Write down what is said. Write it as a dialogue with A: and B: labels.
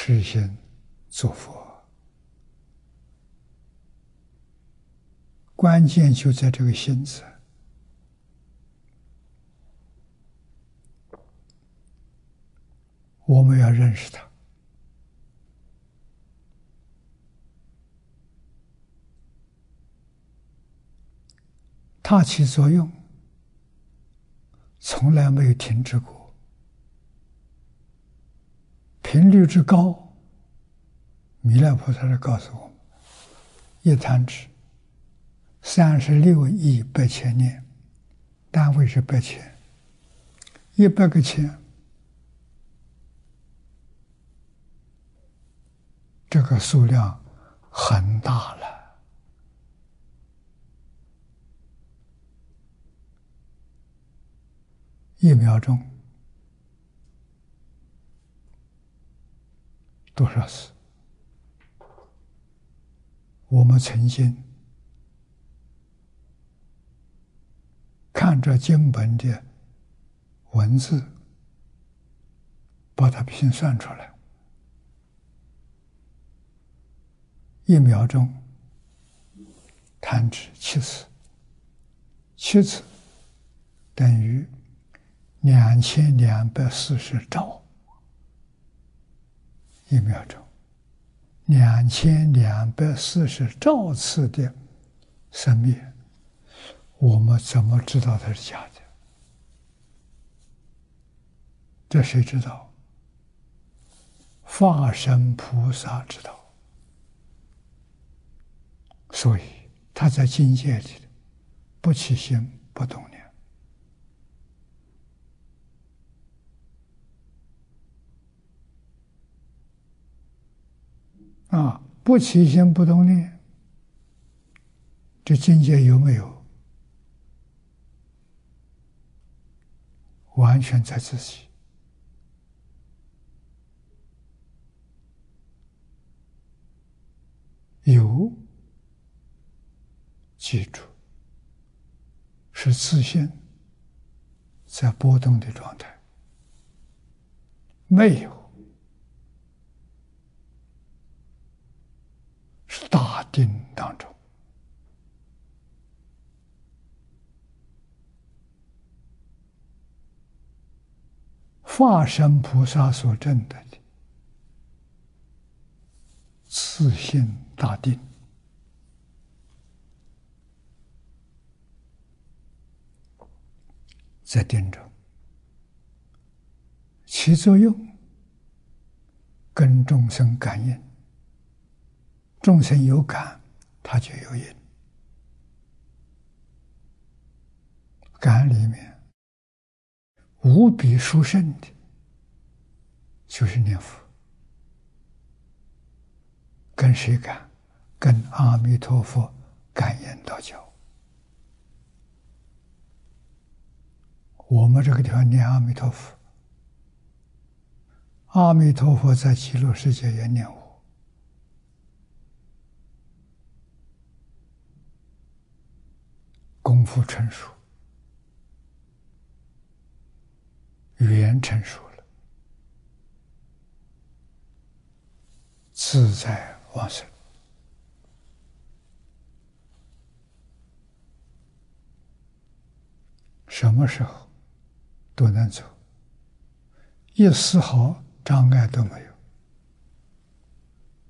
A: 实行做佛。关键就在这个心字。我们要认识它，它起作用从来没有停止过，频率之高，弥勒菩萨是告诉我们：一弹指36亿8千年，单位是百千，100个千，这个数量很大了。1秒钟多少次？我们曾经看着经本的文字，把它拼算出来，1秒钟弹指7次，7次等于2240兆，1秒钟2240兆次的生灭，我们怎么知道它是假的？这谁知道？法身菩萨知道。所以他在境界里不起心不动念。不起心不动念，这境界有没有？完全在自己。有，记住，是自信在波动的状态；没有，是大定当中。法身菩萨所证得的自信大定，在定中起作用，跟众生感应，众生有感，它就有因。感里面无比殊胜的，就是念佛。跟谁感？跟阿弥陀佛感应道交。我们这个地方念阿弥陀佛，阿弥陀佛在极乐世界也念我。功夫成熟，语言成熟了，自在往生。什么时候都能走，一丝毫障碍都没有。